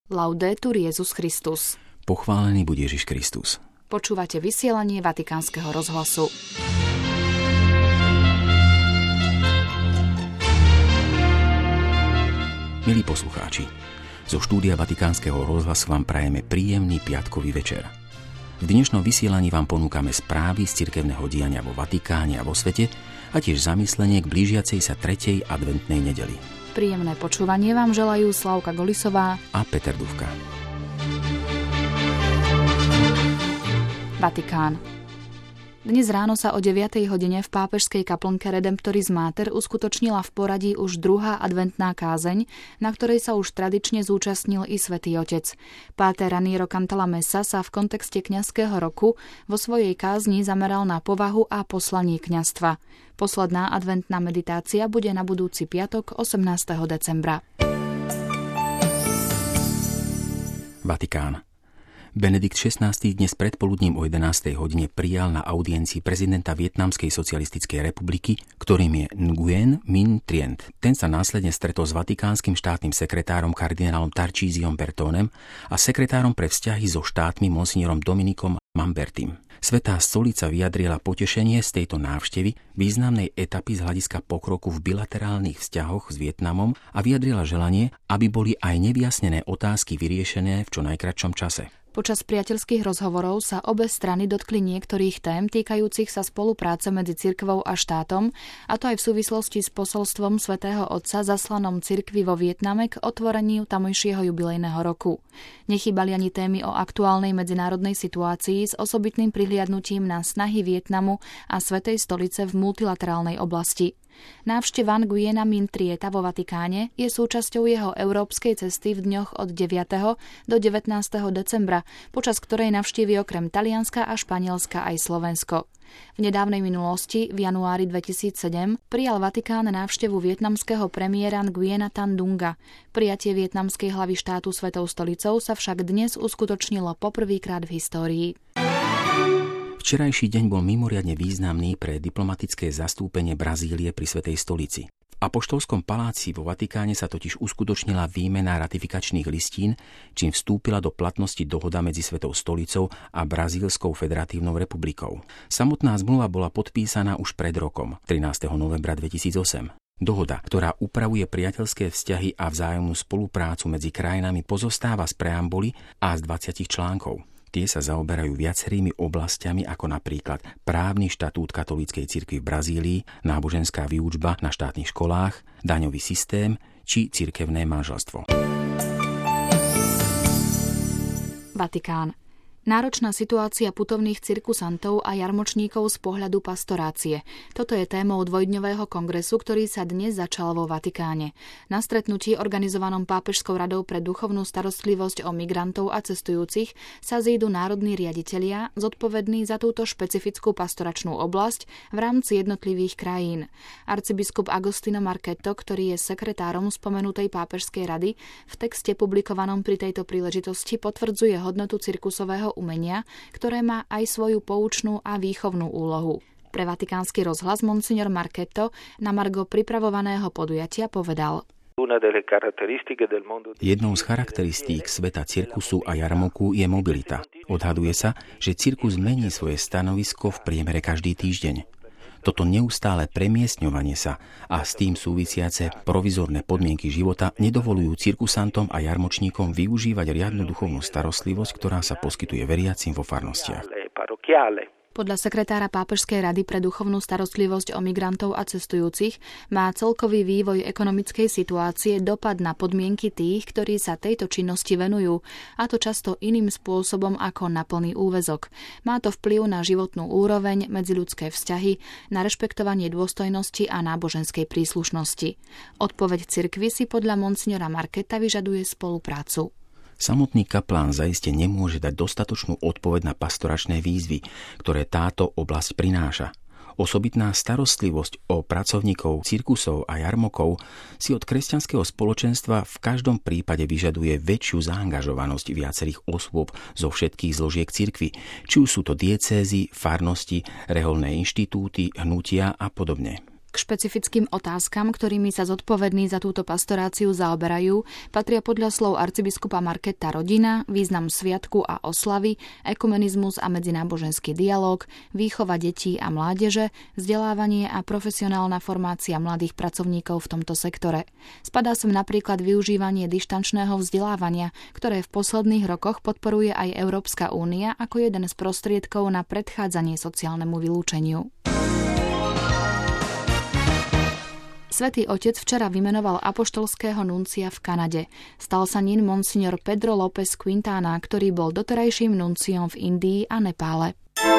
Laudetur Jesus Christus. Pochválený buď Ježiš Kristus. Počúvate vysielanie Vatikánskeho rozhlasu. Milí poslucháči, zo štúdia Vatikánskeho rozhlasu vám prajeme príjemný piatkový večer. V dnešnom vysielaní vám ponúkame správy z cirkevného diania vo Vatikáne a vo svete a tiež zamyslenie k blížiacej sa 3. adventnej nedeli. Príjemné počúvanie vám želajú Slavka Golisová a Peter Dufka. Vatikán. Dnes ráno sa o 9. hodine v pápežskej kaplnke Redemptoris Mater uskutočnila v poradí už druhá adventná kázeň, na ktorej sa už tradične zúčastnil i Svätý Otec. Páter Raniero Cantalamessa sa v kontexte kňazského roku vo svojej kázni zameral na povahu a poslanie kňazstva. Posledná adventná meditácia bude na budúci piatok 18. decembra. Vatikán. Benedikt XVI dnes predpoludním o 11. hodine prijal na audiencii prezidenta Vietnamskej socialistickej republiky, ktorým je Nguyen Minh Trient. Ten sa následne stretol s vatikánskym štátnym sekretárom kardinálom Tarcísiom Bertonem a sekretárom pre vzťahy so štátmi monsignorom Dominikom Mambertim. Svätá stolica vyjadrila potešenie z tejto návštevy, významnej etapy z hľadiska pokroku v bilaterálnych vzťahoch s Vietnamom a vyjadrila želanie, aby boli aj nevyjasnené otázky vyriešené v čo najkratšom čase. Počas priateľských rozhovorov sa obe strany dotkli niektorých tém týkajúcich sa spolupráce medzi cirkvou a štátom, a to aj v súvislosti s posolstvom Svätého Otca zaslanom cirkvi vo Vietname k otvoreniu tamojšieho jubilejného roku. Nechýbali ani témy o aktuálnej medzinárodnej situácii s osobitným prihliadnutím na snahy Vietnamu a Svätej stolice v multilaterálnej oblasti. Návšteva Nguyena Minh Trienta vo Vatikáne je súčasťou jeho európskej cesty v dňoch od 9. do 19. decembra, počas ktorej navštívi okrem Talianska a Španielska aj Slovensko. V nedávnej minulosti, v januári 2007, prijal Vatikán návštevu vietnamského premiéra Nguyena Tan Dunga. Prijatie vietnamskej hlavy štátu Svätou stolicou sa však dnes uskutočnilo poprvýkrát v histórii. Včerajší deň bol mimoriadne významný pre diplomatické zastúpenie Brazílie pri Svätej stolici. V apoštolskom paláci vo Vatikáne sa totiž uskutočnila výmena ratifikačných listín, čím vstúpila do platnosti dohoda medzi Svätou stolicou a Brazílskou federatívnou republikou. Samotná zmluva bola podpísaná už pred rokom, 13. novembra 2008. Dohoda, ktorá upravuje priateľské vzťahy a vzájomnú spoluprácu medzi krajinami, pozostáva z preambuly a z 20 článkov. Tie sa zaoberajú viacerými oblastiami, ako napríklad právny štatút katolíckej cirkvi v Brazílii, náboženská výučba na štátnych školách, daňový systém či cirkevné manželstvo. Vatikán. Náročná situácia putovných cirkusantov a jarmočníkov z pohľadu pastorácie. Toto je témou dvojdňového kongresu, ktorý sa dnes začal vo Vatikáne. Na stretnutí organizovanom Pápežskou radou pre duchovnú starostlivosť o migrantov a cestujúcich sa zídu národní riaditelia, zodpovední za túto špecifickú pastoračnú oblasť v rámci jednotlivých krajín. Arcibiskup Agostino Marchetto, ktorý je sekretárom spomenutej Pápežskej rady, v texte publikovanom pri tejto príležitosti potvrdzuje hodnotu cirkusového umenia, ktoré má aj svoju poučnú a výchovnú úlohu. Pre Vatikánsky rozhlas monsignor Marchetto na margo pripravovaného podujatia povedal: Jednou z charakteristík sveta cirkusu a jarmoku je mobilita. Odhaduje sa, že cirkus mení svoje stanovisko v priemere každý týždeň. Toto neustále premiestňovanie sa a s tým súvisiace provizorné podmienky života nedovolujú cirkusantom a jarmočníkom využívať riadnu duchovnú starostlivosť, ktorá sa poskytuje veriacim vo farnostiach. Podľa sekretára Pápežskej rady pre duchovnú starostlivosť o migrantov a cestujúcich má celkový vývoj ekonomickej situácie dopad na podmienky tých, ktorí sa tejto činnosti venujú, a to často iným spôsobom ako na plný úväzok. Má to vplyv na životnú úroveň, medziľudské vzťahy, na rešpektovanie dôstojnosti a náboženskej príslušnosti. Odpoveď cirkvi si podľa monsignora Marchetta vyžaduje spoluprácu. Samotný kaplán zaiste nemôže dať dostatočnú odpoveď na pastoračné výzvy, ktoré táto oblasť prináša. Osobitná starostlivosť o pracovníkov cirkusov a jarmokov si od kresťanského spoločenstva v každom prípade vyžaduje väčšiu zaangažovanosť viacerých osôb zo všetkých zložiek cirkvi, či už sú to diecézy, farnosti, reholné inštitúty, hnutia a podobne. K špecifickým otázkam, ktorými sa zodpovední za túto pastoráciu zaoberajú, patria podľa slov arcibiskupa Marketa rodina, význam sviatku a oslavy, ekumenizmus a medzináboženský dialóg, výchova detí a mládeže, vzdelávanie a profesionálna formácia mladých pracovníkov v tomto sektore. Spadá sem napríklad využívanie dištančného vzdelávania, ktoré v posledných rokoch podporuje aj Európska únia ako jeden z prostriedkov na predchádzanie sociálnemu vylúčeniu. Svätý Otec včera vymenoval apoštolského nuncia v Kanade. Stal sa ním monsignor Pedro López Quintana, ktorý bol doterajším nunciom v Indii a Nepále.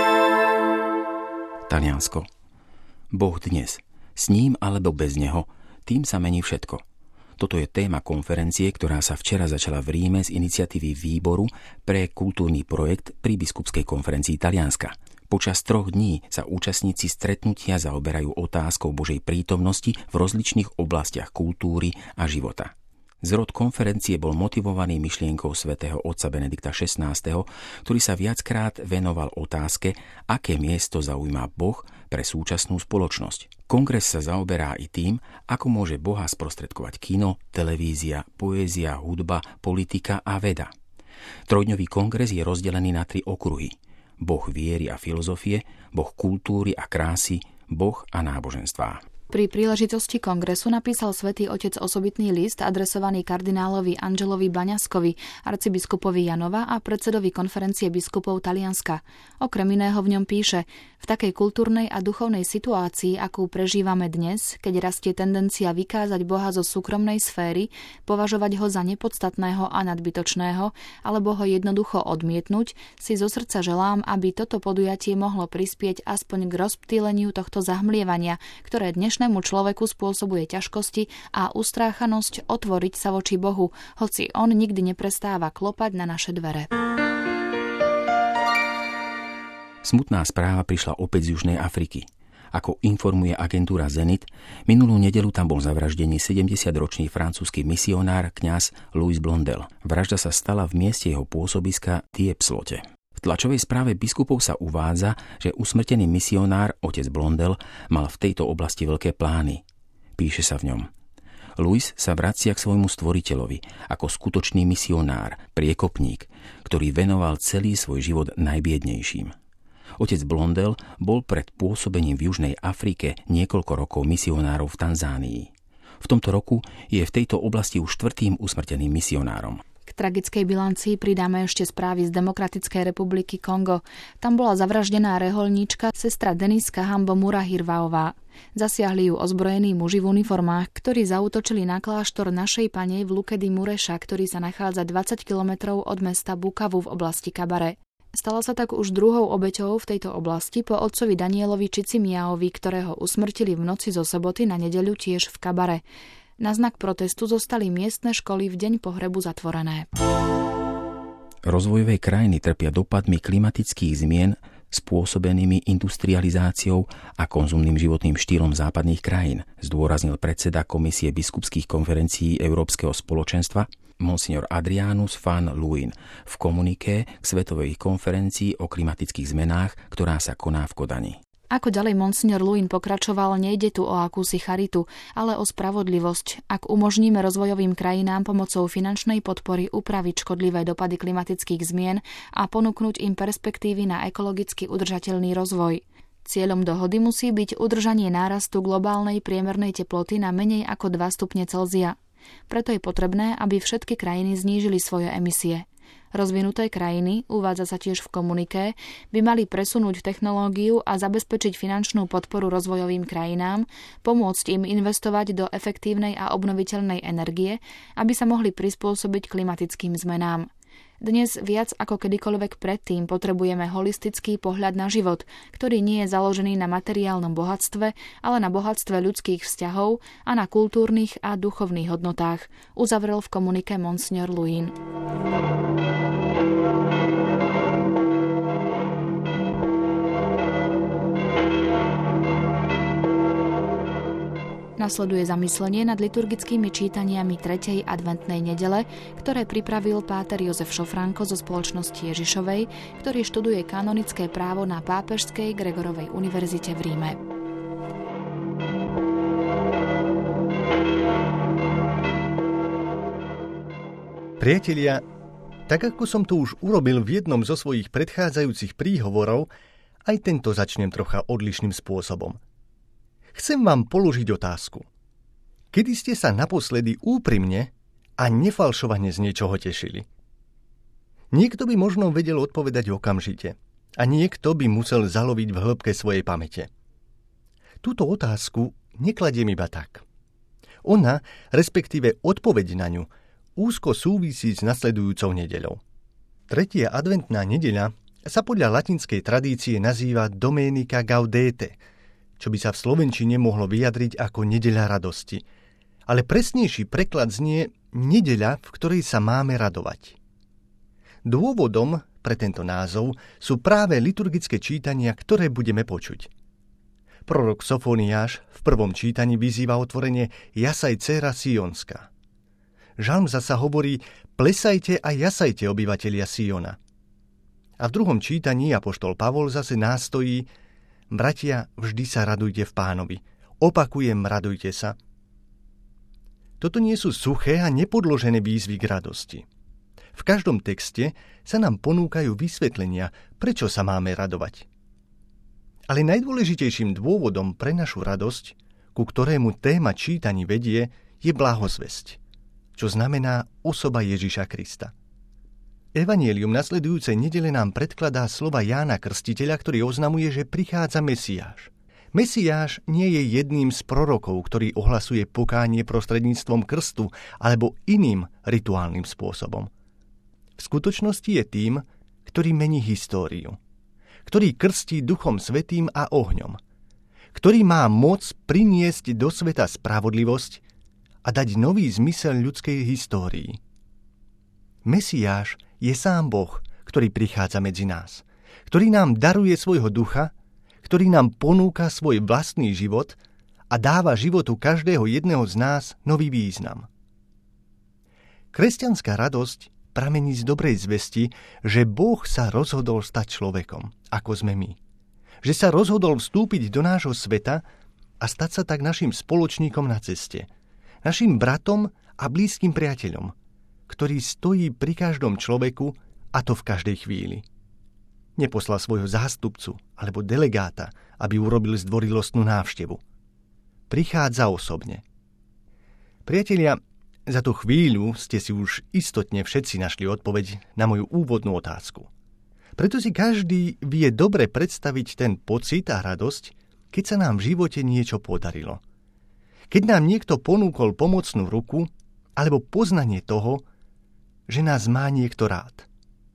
Taliansko. Boh dnes. S ním alebo bez neho, tým sa mení všetko. Toto je téma konferencie, ktorá sa včera začala v Ríme z iniciatívy Výboru pre kultúrny projekt pri biskupskej konferencii Talianska. Počas 3 dní sa účastníci stretnutia zaoberajú otázkou Božej prítomnosti v rozličných oblastiach kultúry a života. Zrod konferencie bol motivovaný myšlienkou svätého otca Benedikta XVI, ktorý sa viackrát venoval otázke, aké miesto zaujíma Boh pre súčasnú spoločnosť. Kongres sa zaoberá i tým, ako môže Boha sprostredkovať kino, televízia, poézia, hudba, politika a veda. Trojdňový kongres je rozdelený na 3 okruhy. Boh viery a filozofie, Boh kultúry a krásy, Boh a náboženstvá. Pri príležitosti kongresu napísal Svätý Otec osobitný list adresovaný kardinálovi Angelovi Baňaskovi, arcibiskupovi Janova a predsedovi konferencie biskupov Talianska. Okrem iného v ňom píše: v takej kultúrnej a duchovnej situácii, akú prežívame dnes, keď rastie tendencia vykázať Boha zo súkromnej sféry, považovať ho za nepodstatného a nadbytočného, alebo ho jednoducho odmietnúť, si zo srdca želám, aby toto podujatie mohlo prispieť aspoň k rozptýleniu tohto zahmlievania, ktoré dnešnému človeku spôsobuje ťažkosti a ustráchanosť otvoriť sa voči Bohu, hoci on nikdy neprestáva klopať na naše dvere. Smutná správa prišla opäť z Južnej Afriky. Ako informuje agentúra Zenit, minulú nedeľu tam bol zavraždený 70-ročný francúzsky misionár kňaz Louis Blondel. Vražda sa stala v mieste jeho pôsobiska Diepslote. V tlačovej správe biskupov sa uvádza, že usmrtený misionár otec Blondel mal v tejto oblasti veľké plány. Píše sa v ňom: Louis sa vracia k svojmu stvoriteľovi ako skutočný misionár, priekopník, ktorý venoval celý svoj život najbiednejším. Otec Blondel bol pred pôsobením v Južnej Afrike niekoľko rokov misionárov v Tanzánii. V tomto roku je v tejto oblasti už 4. usmrteným misionárom. K tragickej bilancii pridáme ešte správy z Demokratickej republiky Kongo. Tam bola zavraždená rehoľníčka sestra Deniska Hambo Murahirvaová. Zasiahli ju ozbrojení muži v uniformách, ktorí zaútočili na kláštor Našej Panej v Lukedy Mureša, ktorý sa nachádza 20 kilometrov od mesta Bukavu v oblasti Kabare. Stala sa tak už druhou obeťou v tejto oblasti po otcovi Danielovi Čicimiaovi, ktorého usmrtili v noci zo soboty na nedeľu tiež v Kabare. Na znak protestu zostali miestne školy v deň pohrebu zatvorené. Rozvojové krajiny trpia dopadmi klimatických zmien spôsobenými industrializáciou a konzumným životným štýlom západných krajín, zdôraznil predseda Komisie biskupských konferencií Európskeho spoločenstva monsignor Adrianus van Luin v komuniké k Svetovej konferencii o klimatických zmenách, ktorá sa koná v Kodani. Ako ďalej monsignor Luin pokračoval, nejde tu o akúsi charitu, ale o spravodlivosť. Ak umožníme rozvojovým krajinám pomocou finančnej podpory upraviť škodlivé dopady klimatických zmien a ponúknuť im perspektívy na ekologicky udržateľný rozvoj. Cieľom dohody musí byť udržanie nárastu globálnej priemernej teploty na menej ako 2 stupne Celzia. Preto je potrebné, aby všetky krajiny znížili svoje emisie. Rozvinuté krajiny, uvádza sa tiež v komuniké, by mali presunúť technológiu a zabezpečiť finančnú podporu rozvojovým krajinám, pomôcť im investovať do efektívnej a obnoviteľnej energie, aby sa mohli prispôsobiť klimatickým zmenám. Dnes viac ako kedykoľvek predtým potrebujeme holistický pohľad na život, ktorý nie je založený na materiálnom bohatstve, ale na bohatstve ľudských vzťahov a na kultúrnych a duchovných hodnotách, uzavrel v komunike monsignor Luin. Nasleduje zamyslenie nad liturgickými čítaniami 3. adventnej nedele, ktoré pripravil páter Jozef Šofránko zo Spoločnosti Ježišovej, ktorý študuje kanonické právo na Pápežskej Gregorovej univerzite v Ríme. Priatelia, tak ako som to už urobil v jednom zo svojich predchádzajúcich príhovorov, aj tento začnem trocha odlišným spôsobom. Chcem vám položiť otázku. Kedy ste sa naposledy úprimne a nefalšovane z niečoho tešili? Niekto by možno vedel odpovedať okamžite a niekto by musel zaloviť v hĺbke svojej pamäte. Túto otázku nekladiem iba tak. Ona, respektíve odpoveď na ňu, úzko súvisí s nasledujúcou nedeľou. Tretia adventná nedeľa sa podľa latinskej tradície nazýva Domenica Gaudete, čo by sa v slovenčine mohlo vyjadriť ako nedeľa radosti. Ale presnejší preklad znie nedeľa, v ktorej sa máme radovať. Dôvodom pre tento názov sú práve liturgické čítania, ktoré budeme počuť. Prorok Sofoniáš v prvom čítaní vyzýva otvorenie Jasaj, dcéra Sionská. Žalm zasa hovorí plesajte a jasajte, obyvatelia Siona. A v druhom čítaní apoštol Pavol zase nástojí bratia, vždy sa radujte v Pánovi. Opakujem, radujte sa. Toto nie sú suché a nepodložené výzvy k radosti. V každom texte sa nám ponúkajú vysvetlenia, prečo sa máme radovať. Ale najdôležitejším dôvodom pre našu radosť, ku ktorému téma čítaní vedie, je blahozvesť, čo znamená osoba Ježiša Krista. Evanjelium nasledujúcej nedele nám predkladá slova Jána Krstiteľa, ktorý oznamuje, že prichádza Mesiáš. Mesiáš nie je jedným z prorokov, ktorý ohlasuje pokánie prostredníctvom krstu alebo iným rituálnym spôsobom. V skutočnosti je tým, ktorý mení históriu, ktorý krstí Duchom Svätým a ohňom, ktorý má moc priniesť do sveta spravodlivosť a dať nový zmysel ľudskej histórii. Mesiáš je sám Boh, ktorý prichádza medzi nás, ktorý nám daruje svojho ducha, ktorý nám ponúka svoj vlastný život a dáva životu každého jedného z nás nový význam. Kresťanská radosť pramení z dobrej zvesti, že Boh sa rozhodol stať človekom, ako sme my. Že sa rozhodol vstúpiť do nášho sveta a stať sa tak našim spoločníkom na ceste, našim bratom a blízkym priateľom, ktorý stojí pri každom človeku, a to v každej chvíli. Neposlal svojho zástupcu alebo delegáta, aby urobil zdvorilostnú návštevu. Prichádza osobne. Priatelia, za tú chvíľu ste si už istotne všetci našli odpoveď na moju úvodnú otázku. Preto si každý vie dobre predstaviť ten pocit a radosť, keď sa nám v živote niečo podarilo. Keď nám niekto ponúkol pomocnú ruku alebo poznanie toho, že nás má niekto rád.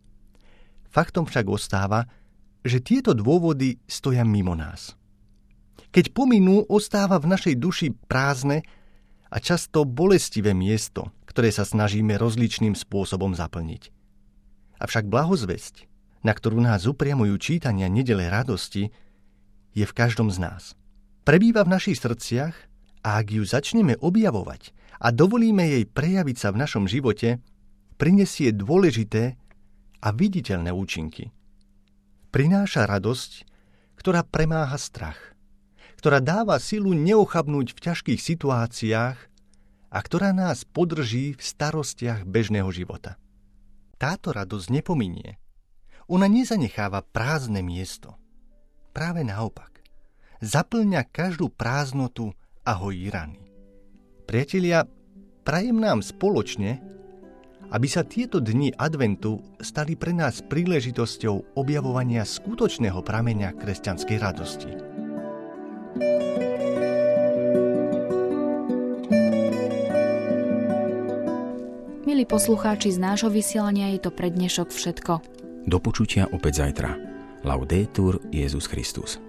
Faktom však ostáva, že tieto dôvody stoja mimo nás. Keď pominú, ostáva v našej duši prázdne a často bolestivé miesto, ktoré sa snažíme rozličným spôsobom zaplniť. Avšak blahozvesť, na ktorú nás upriamujú čítania nedele radosti, je v každom z nás. Prebýva v našich srdciach a ak ju začneme objavovať a dovolíme jej prejaviť sa v našom živote, prinesie dôležité a viditeľné účinky. Prináša radosť, ktorá premáha strach, ktorá dáva silu neochabnúť v ťažkých situáciách a ktorá nás podrží v starostiach bežného života. Táto radosť nepominie. Ona nezanecháva prázdne miesto. Práve naopak. Zaplňa každú prázdnotu a hojí rany. Priatelia, prajem nám spoločne, aby sa tieto dni adventu stali pre nás príležitosťou objavovania skutočného prameňa kresťanskej radosti. Milí poslucháči, z nášho vysielania je to pre dnešok všetko. Do počutia opäť zajtra. Laudetur Jesus Christus.